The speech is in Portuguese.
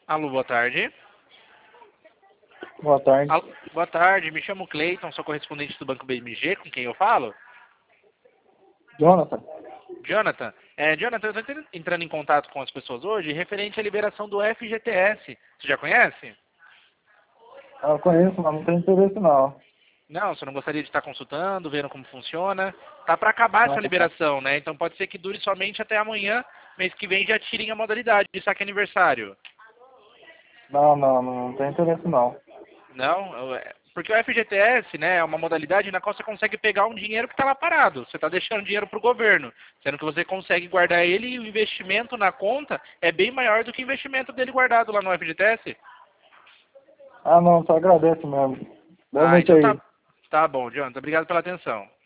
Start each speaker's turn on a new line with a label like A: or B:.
A: Alô, boa tarde.
B: Boa tarde.
A: Alô, boa tarde, me chamo Cleiton, sou correspondente do Banco BMG, com quem eu falo?
B: Jonathan.
A: Jonathan. Jonathan, eu estou entrando em contato com as pessoas hoje referente à liberação do FGTS. Você já conhece?
B: Eu conheço, mas não tenho interesse não.
A: Não, você não gostaria de estar consultando, vendo como funciona? Tá para acabar essa liberação, né? Então pode ser que dure somente até amanhã, mês que vem já tirem a modalidade de saque aniversário.
B: Não tenho interesse não.
A: Não, porque o FGTS, né, é uma modalidade na qual você consegue pegar um dinheiro que está lá parado. Você está deixando dinheiro para o governo, sendo que você consegue guardar ele e o investimento na conta é bem maior do que o investimento dele guardado lá no FGTS.
B: Não, só agradeço mesmo. Boa
A: Ah,
B: noite
A: então
B: aí.
A: tá bom, Jonathan. Obrigado pela atenção.